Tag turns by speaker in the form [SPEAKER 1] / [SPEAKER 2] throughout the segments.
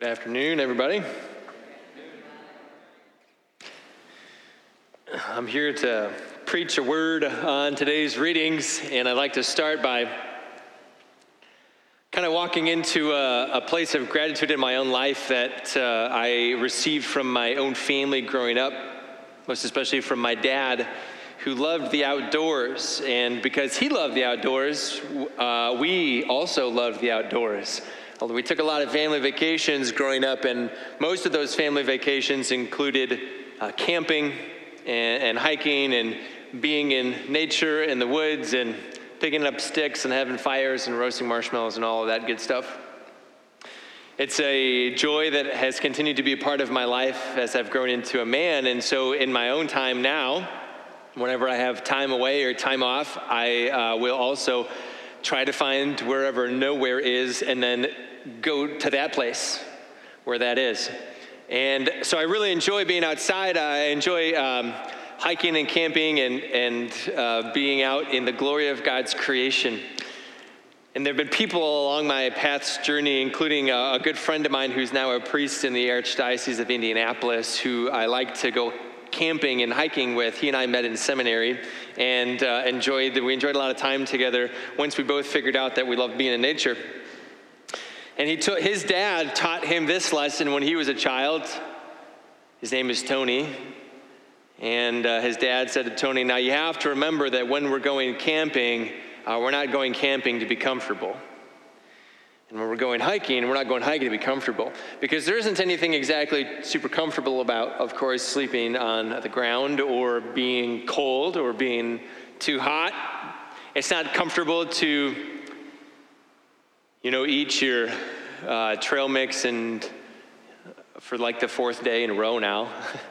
[SPEAKER 1] Good afternoon, everybody. I'm here to preach a word on today's readings, and I'd like to start by kind of walking into a place of gratitude in my own life that I received from my own family growing up, most especially from my dad, who loved the outdoors. And because he loved the outdoors, we also loved the outdoors. Although we took a lot of family vacations growing up, and most of those family vacations included camping and hiking and being in nature in the woods and picking up sticks and having fires and roasting marshmallows and all of that good stuff. It's a joy that has continued to be a part of my life as I've grown into a man. And so in my own time now, whenever I have time away or time off, I will also try to find wherever nowhere is and then go to that place where that is. And so I really enjoy being outside. I enjoy hiking and camping and being out in the glory of God's creation. And there have been people along my path's journey, including a good friend of mine who's now a priest in the Archdiocese of Indianapolis, who I like to go camping and hiking with. He and I met in seminary and we enjoyed a lot of time together once we both figured out that we loved being in nature. And his dad taught him this lesson when he was a child. His name is Tony. And his dad said to Tony, now you have to remember that when we're going camping, we're not going camping to be comfortable. And when we're going hiking, we're not going hiking to be comfortable. Because there isn't anything exactly super comfortable about, of course, sleeping on the ground or being cold or being too hot. It's not comfortable to, eat your trail mix and for like the fourth day in a row now.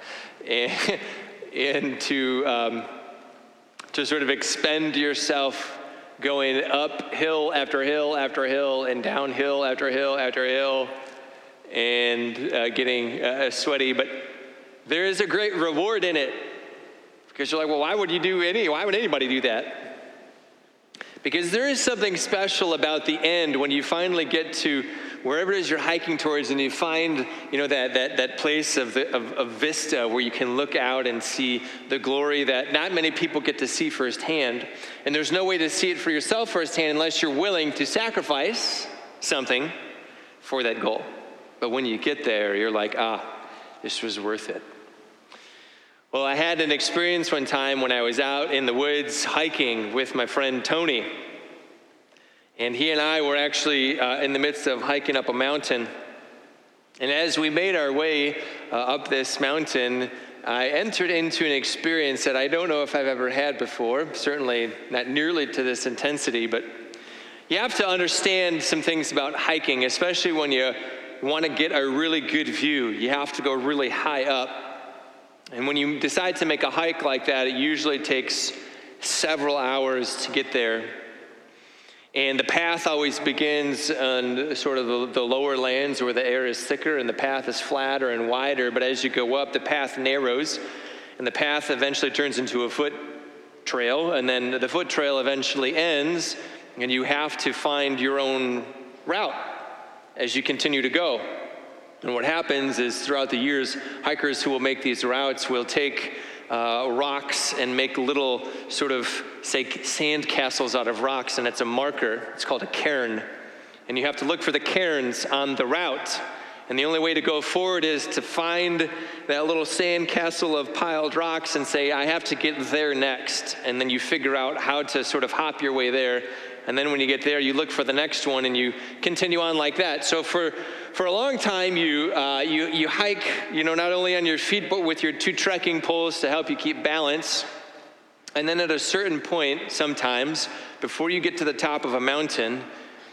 [SPEAKER 1] and to sort of expend yourself going up hill after hill after hill and down hill after hill after hill and getting sweaty. But there is a great reward in it, because you're like, well, why would anybody do that? Because there is something special about the end when you finally get to wherever it is you're hiking towards, and you find, that place of vista where you can look out and see the glory that not many people get to see firsthand. And there's no way to see it for yourself firsthand unless you're willing to sacrifice something for that goal. But when you get there, you're like, this was worth it. Well, I had an experience one time when I was out in the woods hiking with my friend Tony. And he and I were actually in the midst of hiking up a mountain. And as we made our way up this mountain, I entered into an experience that I don't know if I've ever had before, certainly not nearly to this intensity, but you have to understand some things about hiking, especially when you want to get a really good view. You have to go really high up. And when you decide to make a hike like that, it usually takes several hours to get there. And the path always begins on sort of the lower lands where the air is thicker and the path is flatter and wider. But as you go up, the path narrows, and the path eventually turns into a foot trail. And then the foot trail eventually ends, and you have to find your own route as you continue to go. And what happens is throughout the years, hikers who will make these routes will take rocks and make little sort of, say, sand castles out of rocks, and it's a marker. It's called a cairn. And you have to look for the cairns on the route. And the only way to go forward is to find that little sand castle of piled rocks and say, I have to get there next. And then you figure out how to sort of hop your way there. And then when you get there, you look for the next one, and you continue on like that. So for a long time, you hike, not only on your feet, but with your two trekking poles to help you keep balance. And then at a certain point, sometimes, before you get to the top of a mountain,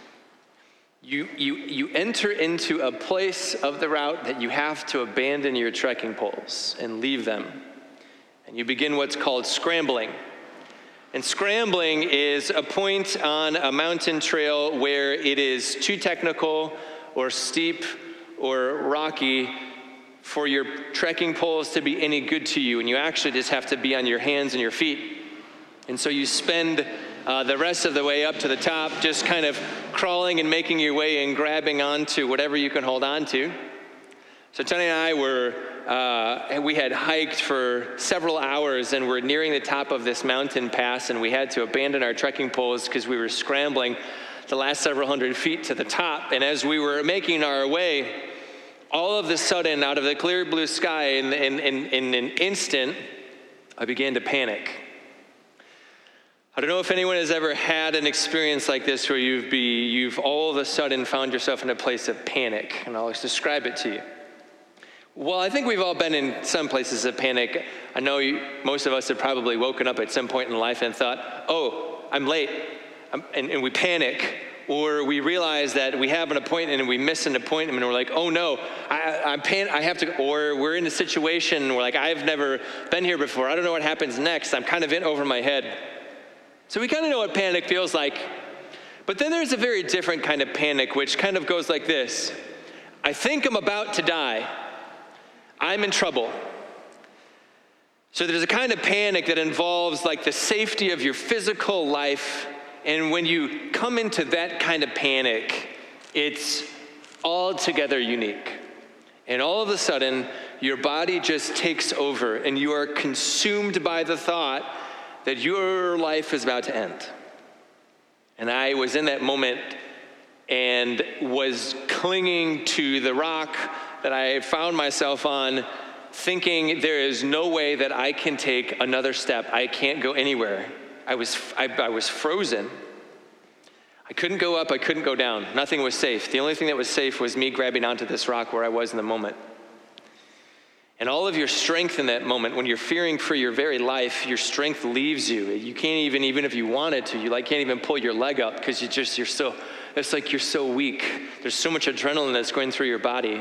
[SPEAKER 1] you enter into a place of the route that you have to abandon your trekking poles and leave them. And you begin what's called scrambling. And scrambling is a point on a mountain trail where it is too technical or steep or rocky for your trekking poles to be any good to you, and you actually just have to be on your hands and your feet. And so you spend the rest of the way up to the top, just kind of crawling and making your way and grabbing onto whatever you can hold on to. So Tony and I we had hiked for several hours, and we're nearing the top of this mountain pass, and we had to abandon our trekking poles because we were scrambling the last several hundred feet to the top. And as we were making our way, all of a sudden, out of the clear blue sky, in an instant, I began to panic. I don't know if anyone has ever had an experience like this where you've all of a sudden found yourself in a place of panic, and I'll describe it to you. Well, I think we've all been in some places of panic. I know most of us have probably woken up at some point in life and thought, oh, I'm late, and we panic. Or we realize that we have an appointment and we miss an appointment, and we're like, oh no, I have to, or we're in a situation where like, I've never been here before. I don't know what happens next. I'm kind of in over my head. So we kind of know what panic feels like. But then there's a very different kind of panic, which kind of goes like this. I think I'm about to die. I'm in trouble. So there's a kind of panic that involves like the safety of your physical life. And when you come into that kind of panic, it's altogether unique. And all of a sudden, your body just takes over, and you are consumed by the thought that your life is about to end. And I was in that moment and was clinging to the rock that I found myself on, thinking there is no way that I can take another step. I can't go anywhere. I was frozen. I couldn't go up, I couldn't go down. Nothing was safe. The only thing that was safe was me grabbing onto this rock where I was in the moment. And all of your strength in that moment, when you're fearing for your very life, your strength leaves you. You can't even if you wanted to, you can't even pull your leg up because it's like you're so weak. There's so much adrenaline that's going through your body.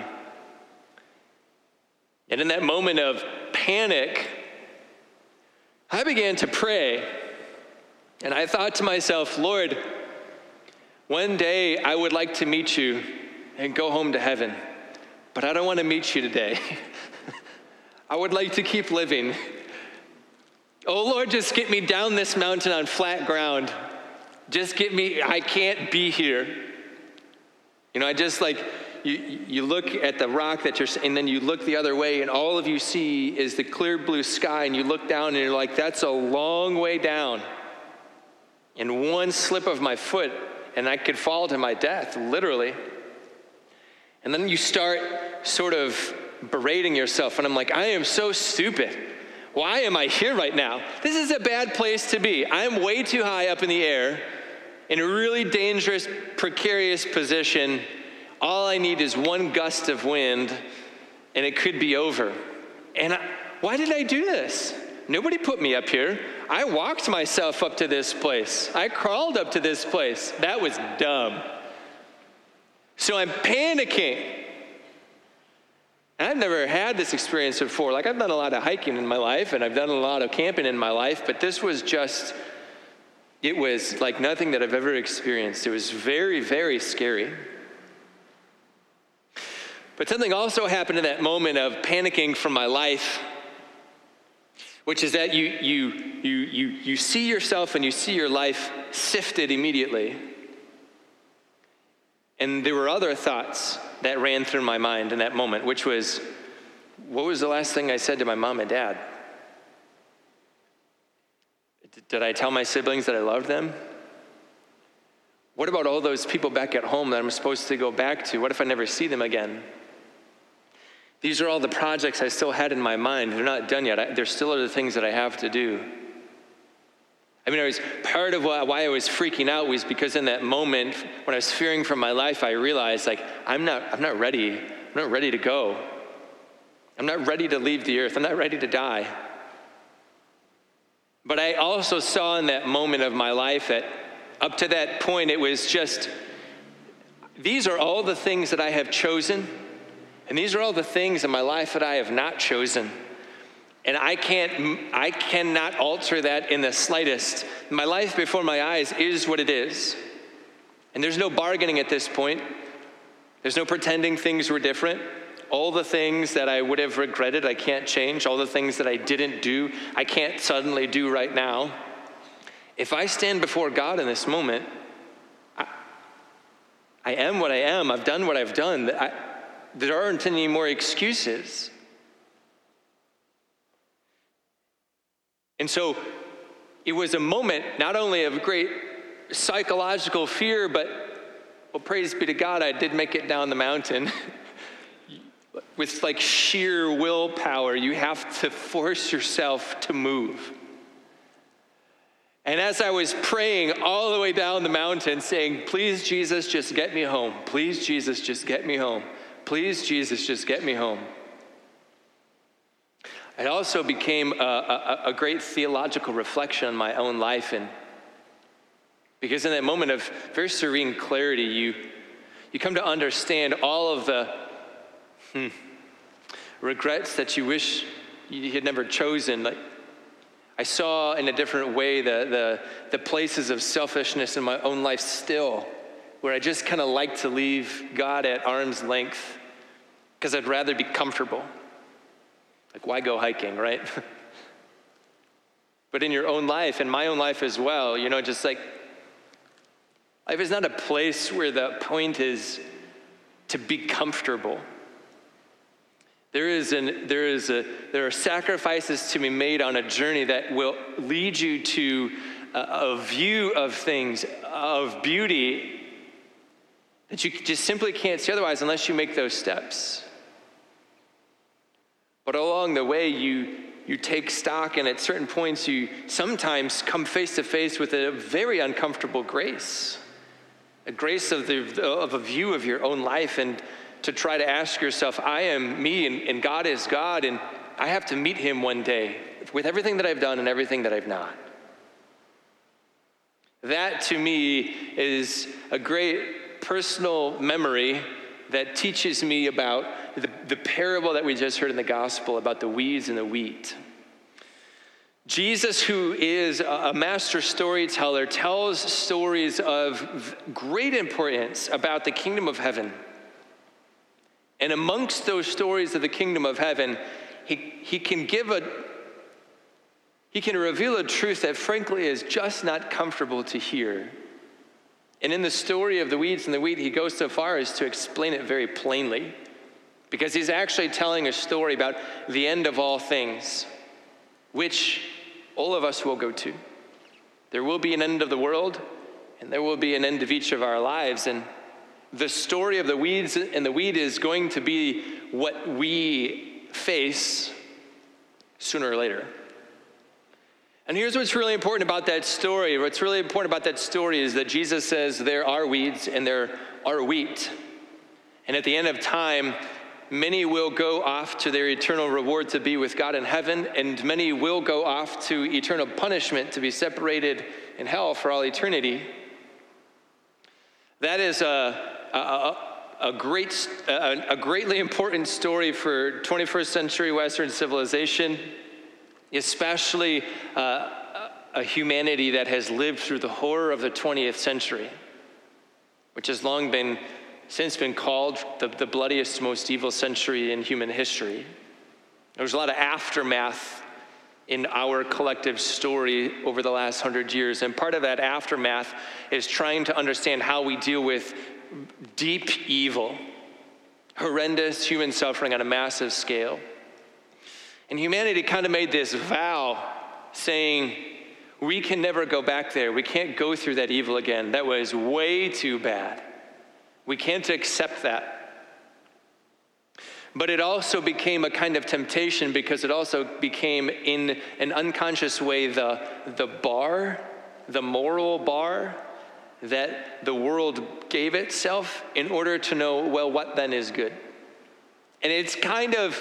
[SPEAKER 1] And in that moment of panic, I began to pray. And I thought to myself, Lord, one day I would like to meet you and go home to heaven, but I don't want to meet you today. I would like to keep living. Oh Lord, just get me down this mountain on flat ground. Just get me, I can't be here. I just you look at the rock and then you look the other way, and all of you see is the clear blue sky, and you look down and you're like, that's a long way down. And one slip of my foot, and I could fall to my death, literally. And then you start sort of berating yourself, and I'm like, I am so stupid. Why am I here right now? This is a bad place to be. I'm way too high up in the air, in a really dangerous, precarious position. All I need is one gust of wind, and it could be over. And why did I do this? Nobody put me up here. I walked myself up to this place. I crawled up to this place. That was dumb. So I'm panicking. And I've never had this experience before. I've done a lot of hiking in my life, and I've done a lot of camping in my life, but this was it was like nothing that I've ever experienced. It was very, very scary. But something also happened in that moment of panicking from my life, which is that you see yourself and you see your life sifted immediately. And there were other thoughts that ran through my mind in that moment, which was, what was the last thing I said to my mom and dad? Did I tell my siblings that I loved them? What about all those people back at home that I'm supposed to go back to? What if I never see them again? These are all the projects I still had in my mind. They're not done yet. There's still other things that I have to do. Part of why I was freaking out was because in that moment, when I was fearing for my life, I realized, I'm not ready. I'm not ready to go. I'm not ready to leave the earth. I'm not ready to die. But I also saw in that moment of my life that up to that point, it was just, these are all the things that I have chosen, and these are all the things in my life that I have not chosen. And I cannot alter that in the slightest. My life before my eyes is what it is. And there's no bargaining at this point. There's no pretending things were different. All the things that I would have regretted, I can't change. All the things that I didn't do, I can't suddenly do right now. If I stand before God in this moment, I am what I am. I've done what I've done. There aren't any more excuses. And so it was a moment not only of great psychological fear, but, well, praise be to God, I did make it down the mountain. With like sheer willpower, you have to force yourself to move. And as I was praying all the way down the mountain, saying, please, Jesus, just get me home. Please, Jesus, just get me home. Please, Jesus, just get me home. It also became a great theological reflection on my own life. And because in that moment of very serene clarity, you come to understand all of the regrets that you wish you had never chosen. Like, I saw in a different way the places of selfishness in my own life still, where I just kind of like to leave God at arm's length because I'd rather be comfortable. Like, why go hiking, right? But in your own life, in my own life as well, just like, life is not a place where the point is to be comfortable. There are sacrifices to be made on a journey that will lead you to a view of things, of beauty, that you just simply can't see otherwise unless you make those steps. But along the way, you take stock, and at certain points, you sometimes come face to face with a very uncomfortable grace, a grace of a view of your own life, and to try to ask yourself, I am me, and God is God, and I have to meet him one day with everything that I've done and everything that I've not. That, to me, is a great personal memory that teaches me about the parable that we just heard in the gospel about the weeds and the wheat. Jesus, who is a master storyteller, tells stories of great importance about the kingdom of heaven. And amongst those stories of the kingdom of heaven, he can reveal a truth that frankly is just not comfortable to hear. And in the story of the weeds and the wheat, he goes so far as to explain it very plainly, because he's actually telling a story about the end of all things, which all of us will go to. There will be an end of the world, and there will be an end of each of our lives. And the story of the weeds and the wheat is going to be what we face sooner or later. And here's what's really important about that story. What's really important about that story is that Jesus says there are weeds and there are wheat. And at the end of time, many will go off to their eternal reward to be with God in heaven, and many will go off to eternal punishment to be separated in hell for all eternity. That is a greatly important story for 21st century Western civilization, especially a humanity that has lived through the horror of the 20th century, which has long since been called the bloodiest, most evil century in human history. There's a lot of aftermath in our collective story over the last 100 years, and part of that aftermath is trying to understand how we deal with deep evil, horrendous human suffering on a massive scale. And humanity kind of made this vow saying, we can never go back there. We can't go through that evil again. That was way too bad. We can't accept that. But it also became a kind of temptation, because it also became, in an unconscious way, the moral bar that the world gave itself in order to know, well, what then is good? And it's kind of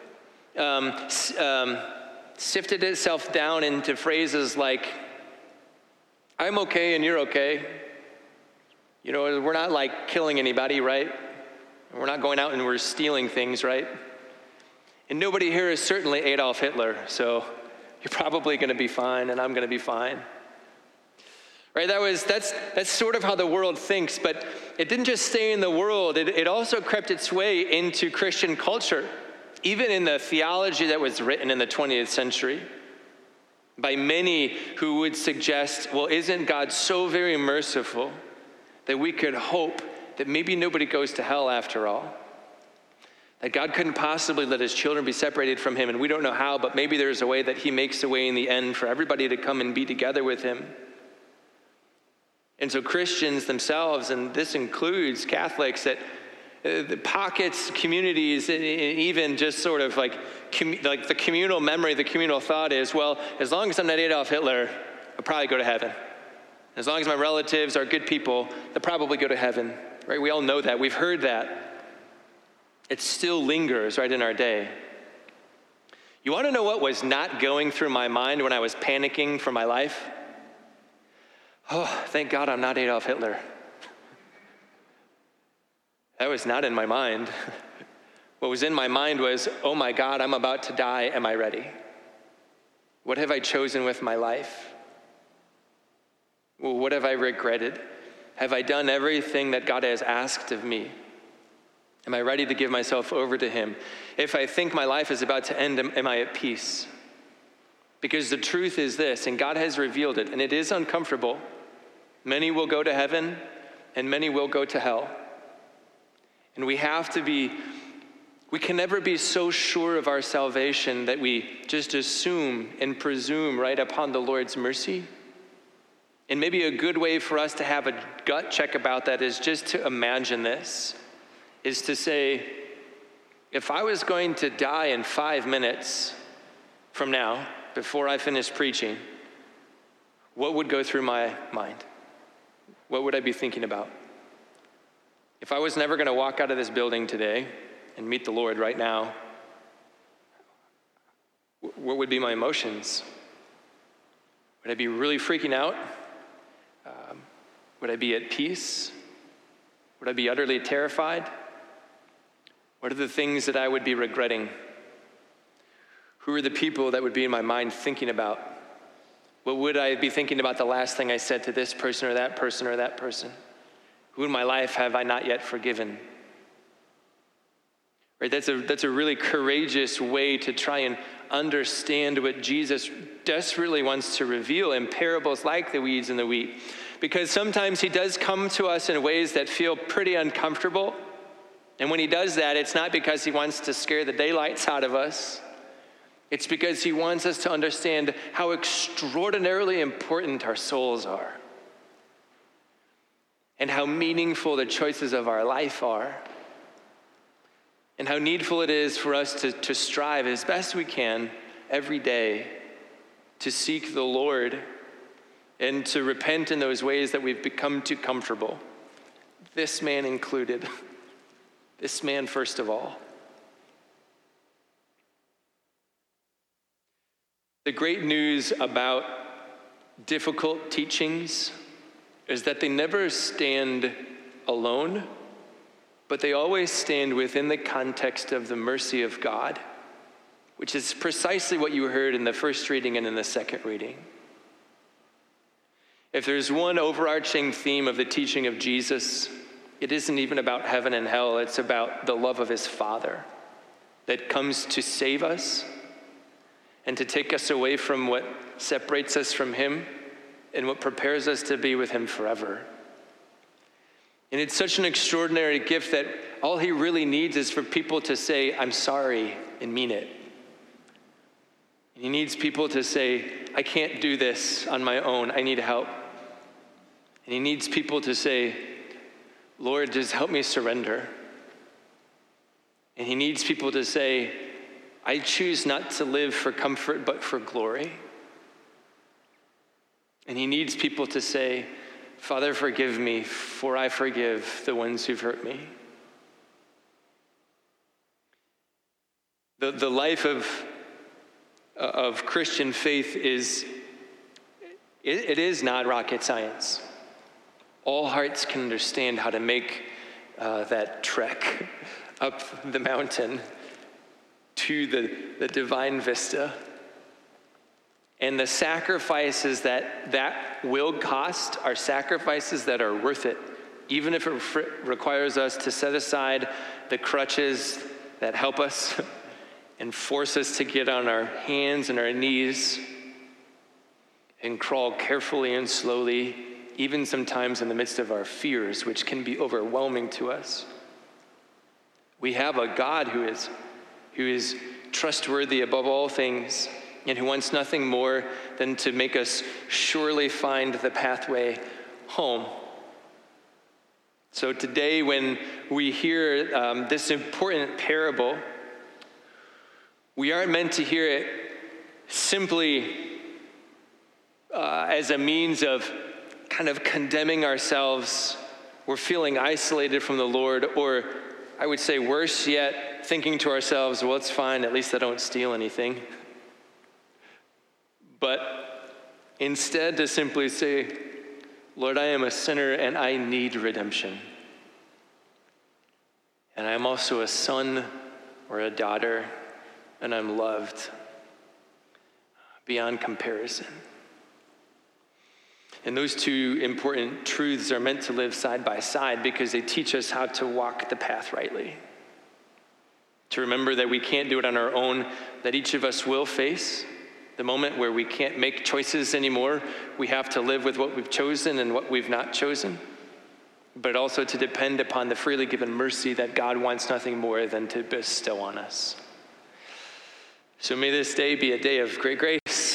[SPEAKER 1] sifted itself down into phrases like, I'm okay and you're okay. We're not like killing anybody, right? We're not going out and we're stealing things, right? And nobody here is certainly Adolf Hitler, so you're probably going to be fine, and I'm going to be fine. Right? That's sort of how the world thinks, but it didn't just stay in the world. It also crept its way into Christian culture, even in the theology that was written in the 20th century by many who would suggest, well, isn't God so very merciful that we could hope that maybe nobody goes to hell after all? That God couldn't possibly let his children be separated from him, and we don't know how, but maybe there's a way that he makes a way in the end for everybody to come and be together with him. And so Christians themselves, and this includes Catholics, that the pockets, communities, and even just sort of like the communal memory, the communal thought is, well, as long as I'm not Adolf Hitler, I'll probably go to heaven. As long as my relatives are good people, they'll probably go to heaven, right? We all know that. We've heard that. It still lingers right in our day. You want to know what was not going through my mind when I was panicking for my life? Oh, thank God I'm not Adolf Hitler. That was not in my mind. What was in my mind was, oh my God, I'm about to die. Am I ready? What have I chosen with my life? Well, what have I regretted? Have I done everything that God has asked of me? Am I ready to give myself over to him? If I think my life is about to end, am I at peace? Because the truth is this, and God has revealed it, and it is uncomfortable. Many will go to heaven, and many will go to hell. And we can never be so sure of our salvation that we just assume and presume right upon the Lord's mercy. And maybe a good way for us to have a gut check about that is just to imagine this. Is to say, if I was going to die in 5 minutes from now, before I finish preaching, what would go through my mind? What would I be thinking about? If I was never going to walk out of this building today and meet the Lord right now, what would be my emotions? Would I be really freaking out? Would I be at peace? Would I be utterly terrified? What are the things that I would be regretting? Who are the people that would be in my mind thinking about? What would I be thinking about the last thing I said to this person or that person or that person? Who in my life have I not yet forgiven? Right? That's a really courageous way to try and understand what Jesus desperately wants to reveal in parables like the weeds and the wheat. Because sometimes he does come to us in ways that feel pretty uncomfortable. And when he does that, it's not because he wants to scare the daylights out of us. It's because he wants us to understand how extraordinarily important our souls are and how meaningful the choices of our life are and how needful it is for us to strive as best we can every day to seek the Lord and to repent in those ways that we've become too comfortable, this man included. This man, first of all. The great news about difficult teachings is that they never stand alone, but they always stand within the context of the mercy of God, which is precisely what you heard in the first reading and in the second reading. If there's one overarching theme of the teaching of Jesus, it isn't even about heaven and hell. It's about the love of his Father that comes to save us and to take us away from what separates us from him and what prepares us to be with him forever. And it's such an extraordinary gift that all he really needs is for people to say, I'm sorry, and mean it. And he needs people to say, I can't do this on my own. I need help. And he needs people to say, Lord, just help me surrender. And he needs people to say, I choose not to live for comfort, but for glory. And he needs people to say, Father, forgive me, for I forgive the ones who've hurt me. The life of Christian faith is not rocket science. All hearts can understand how to make that trek up the mountain to the divine vista. And the sacrifices that will cost are sacrifices that are worth it, even if it requires us to set aside the crutches that help us and force us to get on our hands and our knees and crawl carefully and slowly, even sometimes in the midst of our fears, which can be overwhelming to us. We have a God who is trustworthy above all things, and who wants nothing more than to make us surely find the pathway home. So today, when we hear this important parable, we aren't meant to hear it simply as a means of kind of condemning ourselves or feeling isolated from the Lord, or I would say worse yet, thinking to ourselves, well, it's fine, at least I don't steal anything. But instead to simply say, Lord, I am a sinner and I need redemption. And I am also a son or a daughter, and I'm loved beyond comparison. And those two important truths are meant to live side by side because they teach us how to walk the path rightly. To remember that we can't do it on our own, that each of us will face the moment where we can't make choices anymore. We have to live with what we've chosen and what we've not chosen. But also to depend upon the freely given mercy that God wants nothing more than to bestow on us. So may this day be a day of great grace.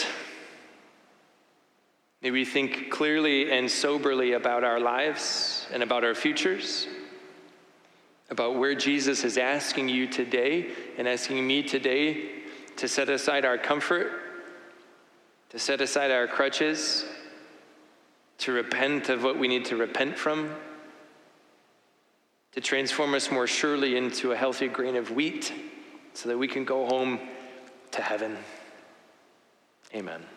[SPEAKER 1] May we think clearly and soberly about our lives and about our futures, about where Jesus is asking you today and asking me today to set aside our comfort, to set aside our crutches, to repent of what we need to repent from, to transform us more surely into a healthy grain of wheat so that we can go home to heaven. Amen.